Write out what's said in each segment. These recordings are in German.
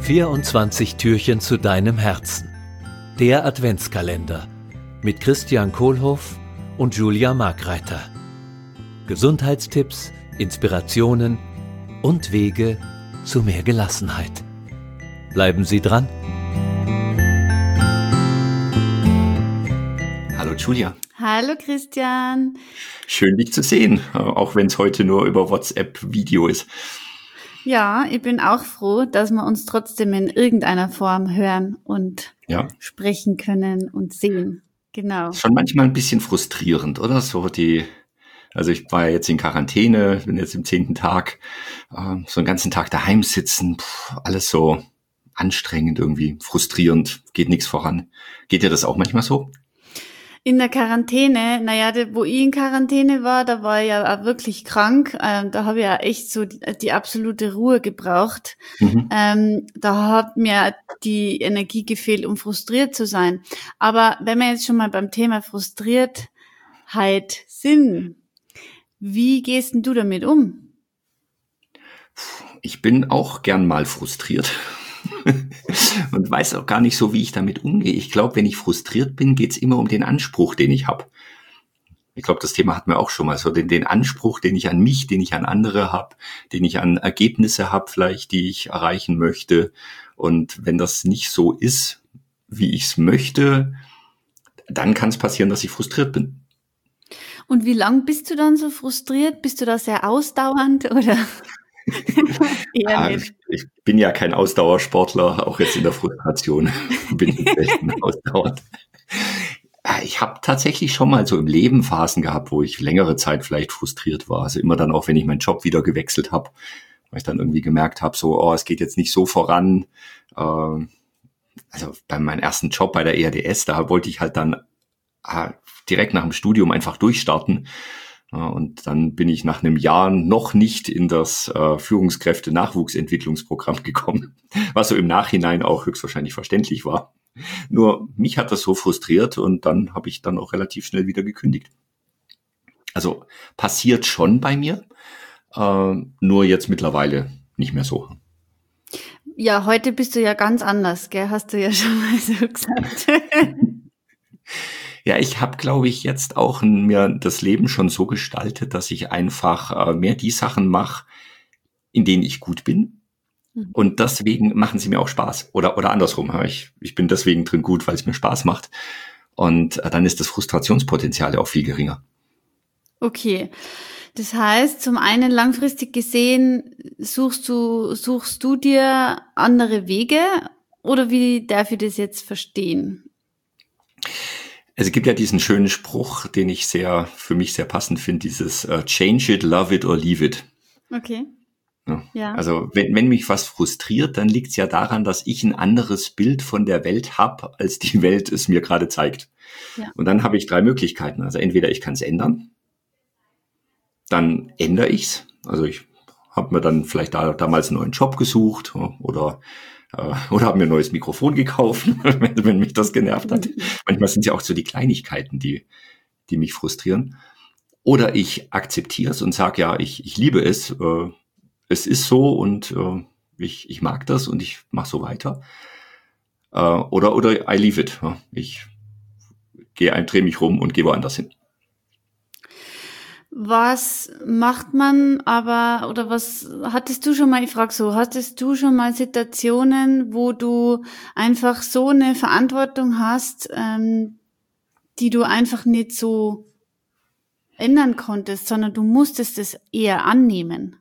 24 Türchen zu deinem Herzen. Der Adventskalender mit Christian Kohlhoff und Julia Markreiter. Gesundheitstipps, Inspirationen und Wege zu mehr Gelassenheit. Bleiben Sie dran. Hallo Julia. Hallo Christian. Schön, dich zu sehen, auch wenn es heute nur über WhatsApp-Video ist. Ja, ich bin auch froh, dass wir uns trotzdem in irgendeiner Form hören und sprechen können und sehen. Genau. Schon manchmal ein bisschen frustrierend, oder? Also ich war ja jetzt in Quarantäne, bin jetzt im 10. Tag, so einen ganzen Tag daheim sitzen, alles so anstrengend irgendwie, frustrierend, geht nichts voran. Geht dir das auch manchmal so? In der Quarantäne, wo ich in Quarantäne war, da war ich ja auch wirklich krank. Da habe ich ja echt so die absolute Ruhe gebraucht. Da hat mir die Energie gefehlt, um frustriert zu sein. Aber wenn wir jetzt schon mal beim Thema Frustriertheit sind, wie gehst denn du damit um? Ich bin auch gern mal frustriert. Und weiß auch gar nicht so, wie ich damit umgehe. Ich glaube, wenn ich frustriert bin, geht's immer um den Anspruch, den ich habe. Ich glaube, das Thema hatten wir auch schon mal. So den Anspruch, den ich an mich, den ich an andere habe, den ich an Ergebnisse habe vielleicht, die ich erreichen möchte. Und wenn das nicht so ist, wie ich es möchte, dann kann es passieren, dass ich frustriert bin. Und wie lang bist du dann so frustriert? Bist du da sehr ausdauernd oder? Ich bin ja kein Ausdauersportler, auch jetzt in der Frustration bin ich selten ausdauernd. Ich habe tatsächlich schon mal so im Leben Phasen gehabt, wo ich längere Zeit vielleicht frustriert war. Also immer dann auch, wenn ich meinen Job wieder gewechselt habe, weil ich dann irgendwie gemerkt habe, es geht jetzt nicht so voran. Also bei meinem ersten Job bei der EADS, da wollte ich halt dann direkt nach dem Studium einfach durchstarten. Und dann bin ich nach einem Jahr noch nicht in das Führungskräfte-Nachwuchsentwicklungsprogramm gekommen, was so im Nachhinein auch höchstwahrscheinlich verständlich war. Nur mich hat das so frustriert und dann habe ich dann auch relativ schnell wieder gekündigt. Also passiert schon bei mir, nur jetzt mittlerweile nicht mehr so. Ja, heute bist du ja ganz anders, gell? Hast du ja schon mal so gesagt. Ja, ich habe, glaube ich, jetzt auch mir das Leben schon so gestaltet, dass ich einfach mehr die Sachen mache, in denen ich gut bin. Und deswegen machen sie mir auch Spaß. Oder andersrum. Ich bin deswegen drin gut, weil es mir Spaß macht. Und dann ist das Frustrationspotenzial ja auch viel geringer. Okay. Das heißt, zum einen langfristig gesehen, suchst du dir andere Wege? Oder wie darf ich das jetzt verstehen? Es gibt ja diesen schönen Spruch, den ich für mich sehr passend finde, dieses Change it, love it or leave it. Okay. Ja. Also wenn mich was frustriert, dann liegt es ja daran, dass ich ein anderes Bild von der Welt habe, als die Welt es mir gerade zeigt. Ja. Und dann habe ich 3 Möglichkeiten. Also entweder ich kann es ändern, dann ändere ich's. Also ich habe mir dann vielleicht damals einen neuen Job gesucht oder habe mir ein neues Mikrofon gekauft, wenn mich das genervt hat. Manchmal sind es ja auch so die Kleinigkeiten, die mich frustrieren. Oder ich akzeptiere es und sage, ja, ich liebe es. Es ist so und ich mag das und ich mache so weiter. Oder I leave it. Ich drehe mich rum und gehe woanders hin. Was macht man oder was hattest du schon mal, ich frage so, hattest du schon mal Situationen, wo du einfach so eine Verantwortung hast, die du einfach nicht so ändern konntest, sondern du musstest es eher annehmen?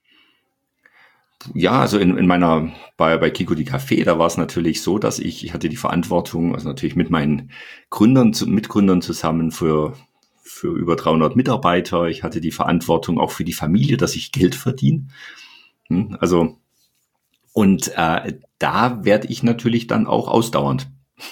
Ja, also bei Kiko die Café, da war es natürlich so, dass ich hatte die Verantwortung, also natürlich mit meinen Mitgründern zusammen für über 300 Mitarbeiter. Ich hatte die Verantwortung auch für die Familie, dass ich Geld verdiene. Also, und da werde ich natürlich dann auch ausdauernd.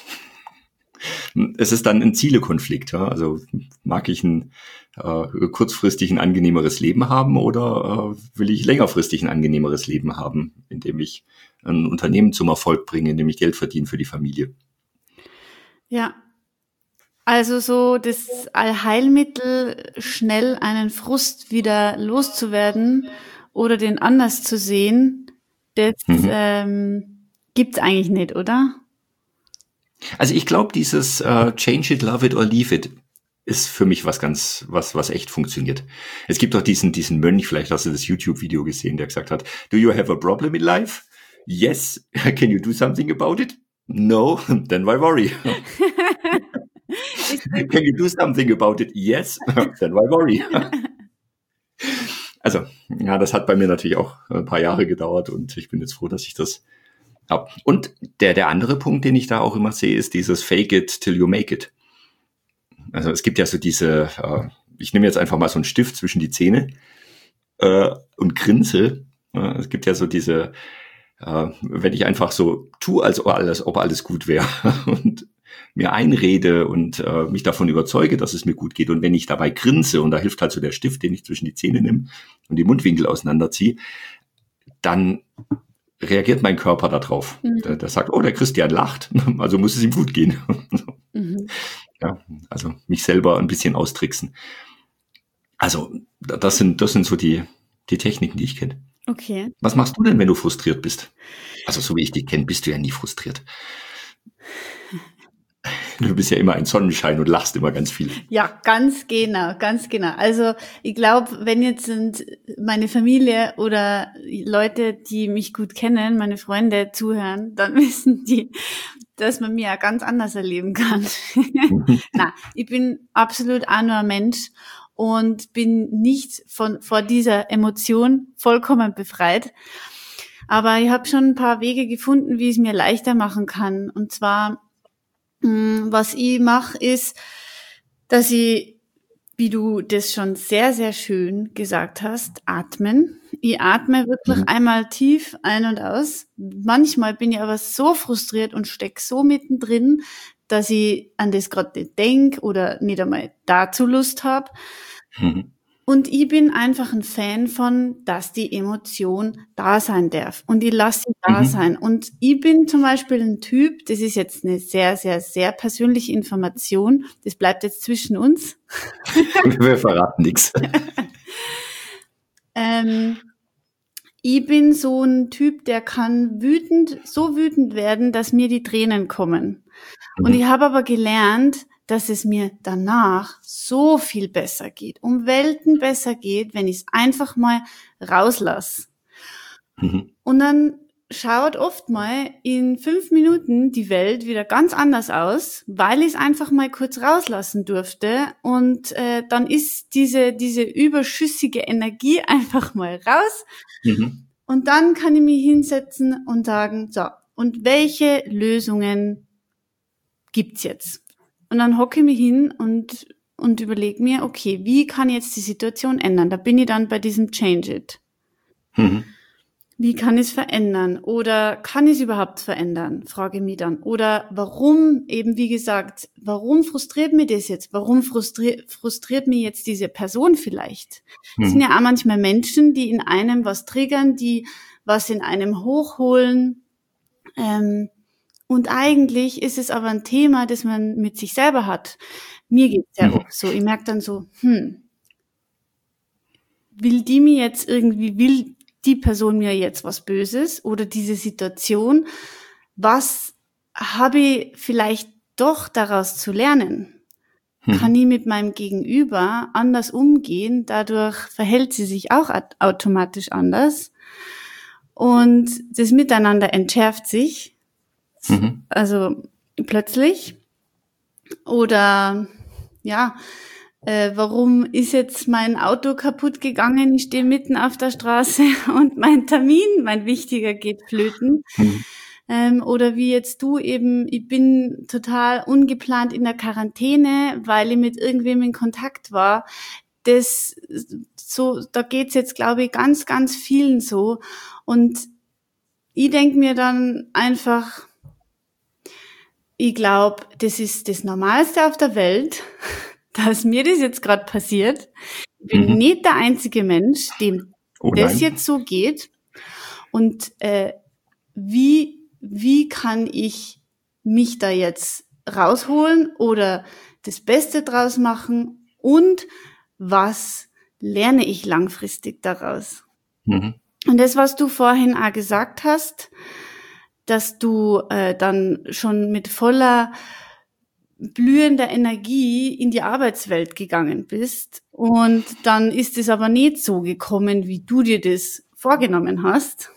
Es ist dann ein Zielekonflikt. Ja? Also mag ich kurzfristig ein angenehmeres Leben haben oder will ich längerfristig ein angenehmeres Leben haben, indem ich ein Unternehmen zum Erfolg bringe, indem ich Geld verdiene für die Familie. Ja. Also so das Allheilmittel, schnell einen Frust wieder loszuwerden oder den anders zu sehen, das Gibt's eigentlich nicht, oder? Also ich glaube, dieses Change it, love it or leave it ist für mich was echt funktioniert. Es gibt doch diesen Mönch, vielleicht hast du das YouTube-Video gesehen, der gesagt hat, do you have a problem in life? Yes. Can you do something about it? No. Then why worry? Can you do something about it? Yes. Then why worry? Also, ja, das hat bei mir natürlich auch ein paar Jahre gedauert und ich bin jetzt froh, dass ich das habe. Und der andere Punkt, den ich da auch immer sehe, ist dieses Fake it till you make it. Also es gibt ja so diese, ich nehme jetzt einfach mal so einen Stift zwischen die Zähne und grinse. Es gibt ja so diese, wenn ich einfach so tue, als ob alles gut wäre und mir einrede und mich davon überzeuge, dass es mir gut geht. Und wenn ich dabei grinse, und da hilft halt so der Stift, den ich zwischen die Zähne nehme und die Mundwinkel auseinanderziehe, dann reagiert mein Körper darauf. Mhm. Der sagt, oh, der Christian lacht, also muss es ihm gut gehen. Mhm. Ja, also mich selber ein bisschen austricksen. Also das sind so die Techniken, die ich kenne. Okay. Was machst du denn, wenn du frustriert bist? Also so wie ich dich kenne, bist du ja nie frustriert. Du bist ja immer ein Sonnenschein und lachst immer ganz viel. Ja, ganz genau, ganz genau. Also ich glaube, wenn jetzt sind meine Familie oder Leute, die mich gut kennen, meine Freunde zuhören, dann wissen die, dass man mich ja ganz anders erleben kann. Na, ich bin absolut auch nur ein Mensch und bin nicht vor dieser Emotion vollkommen befreit. Aber ich habe schon ein paar Wege gefunden, wie ich es mir leichter machen kann. Und zwar, was ich mache, ist, dass ich, wie du das schon sehr, sehr schön gesagt hast, atmen. Ich atme wirklich einmal tief ein und aus. Manchmal bin ich aber so frustriert und stecke so mittendrin, dass ich an das gerade nicht denke oder nicht einmal dazu Lust habe. Mhm. Und ich bin einfach ein Fan von, dass die Emotion da sein darf. Und ich lasse sie da sein. Und ich bin zum Beispiel ein Typ, das ist jetzt eine sehr, sehr, sehr persönliche Information. Das bleibt jetzt zwischen uns. Wir verraten nichts. Ich bin so ein Typ, der kann so wütend werden, dass mir die Tränen kommen. Und ich habe aber gelernt, dass es mir danach so viel besser geht, um Welten besser geht, wenn ich es einfach mal rauslasse. Und dann schaut oft mal in 5 Minuten die Welt wieder ganz anders aus, weil ich es einfach mal kurz rauslassen durfte. Und dann ist diese überschüssige Energie einfach mal raus. Und dann kann ich mich hinsetzen und sagen, so, und welche Lösungen gibt's jetzt? Und dann hocke ich mich hin und überlege mir, okay, wie kann ich jetzt die Situation ändern? Da bin ich dann bei diesem Change it. Wie kann ich es verändern? Oder kann ich es überhaupt verändern? Frage ich mich dann. Oder warum, eben wie gesagt, warum frustriert mich das jetzt? Warum frustriert mich jetzt diese Person vielleicht? Es sind ja auch manchmal Menschen, die in einem was triggern, die was in einem hochholen. Und eigentlich ist es aber ein Thema, das man mit sich selber hat. Mir geht's ja auch so. Ich merke dann so, will die Person mir jetzt was Böses oder diese Situation? Was habe ich vielleicht doch daraus zu lernen? Kann ich mit meinem Gegenüber anders umgehen? Dadurch verhält sie sich auch automatisch anders. Und das Miteinander entschärft sich. Also plötzlich. Oder ja, warum ist jetzt mein Auto kaputt gegangen? Ich stehe mitten auf der Straße und mein Termin, mein wichtiger, geht flöten. Oder wie jetzt du eben, ich bin total ungeplant in der Quarantäne, weil ich mit irgendwem in Kontakt war. Da geht's jetzt, glaube ich, ganz, ganz vielen so. Und ich denke mir dann einfach, ich glaube, das ist das Normalste auf der Welt, dass mir das jetzt gerade passiert. Ich bin nicht der einzige Mensch, dem das jetzt so geht. Und wie kann ich mich da jetzt rausholen oder das Beste draus machen? Und was lerne ich langfristig daraus? Und das, was du vorhin auch gesagt hast, dass du dann schon mit voller blühender Energie in die Arbeitswelt gegangen bist und dann ist es aber nicht so gekommen, wie du dir das vorgenommen hast.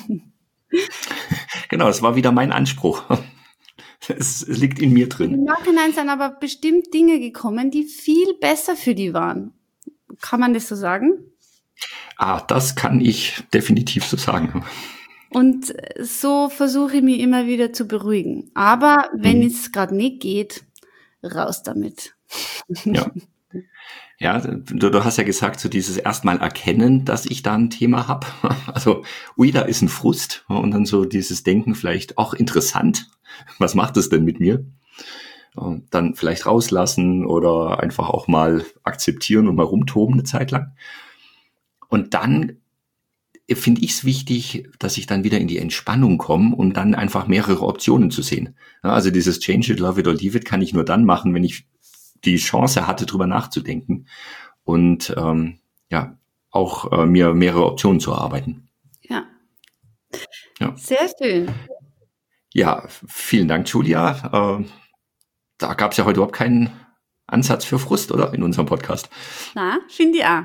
Genau, das war wieder mein Anspruch. Es liegt in mir drin. Im Nachhinein sind aber bestimmt Dinge gekommen, die viel besser für die waren. Kann man das so sagen? Das kann ich definitiv so sagen. Und so versuche ich mich immer wieder zu beruhigen. Aber wenn es gerade nicht geht, raus damit. Ja. Ja, du hast ja gesagt, so dieses erstmal erkennen, dass ich da ein Thema habe. Also, da ist ein Frust und dann so dieses Denken vielleicht auch interessant. Was macht es denn mit mir? Und dann vielleicht rauslassen oder einfach auch mal akzeptieren und mal rumtoben eine Zeit lang. Und dann finde ich es wichtig, dass ich dann wieder in die Entspannung komme und dann einfach mehrere Optionen zu sehen. Ja, also dieses Change it, love it or leave it kann ich nur dann machen, wenn ich die Chance hatte, drüber nachzudenken und auch mir mehrere Optionen zu erarbeiten. Ja. Sehr schön. Ja, vielen Dank, Julia. Da gab es ja heute überhaupt keinen Ansatz für Frust, oder? In unserem Podcast. Na, finde ich auch.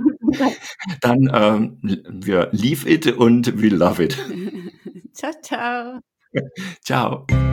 Dann wir leave it und we love it. Ciao, ciao. Ciao.